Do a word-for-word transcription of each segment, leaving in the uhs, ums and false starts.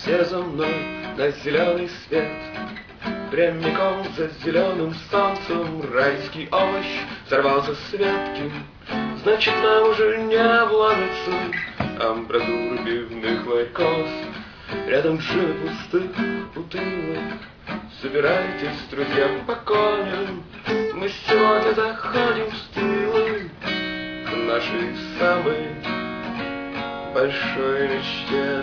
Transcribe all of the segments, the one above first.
Все за мной на зеленый свет, прямиком за зеленым солнцем. Райский овощ сорвался с ветки, значит, нам уже не вломится. Амбразуры пивных ларьков, рядом же пустых бутылок. Собирайтесь, друзья, по коням, мы сегодня заходим в тылы к нашей самой большой мечте.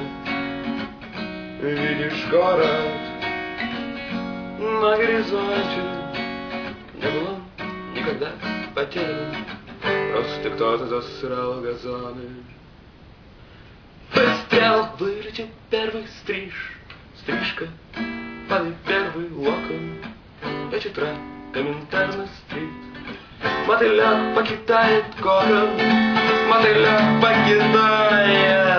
Видишь город на горизонте, не был он никогда потерян, просто кто-то засрал газоны. Выстрел, вылетел первый стриж, стрижка, падает первый локон. Пять утра, Коминтерна-стрит, мотылек покидает кокон, мотылек покидает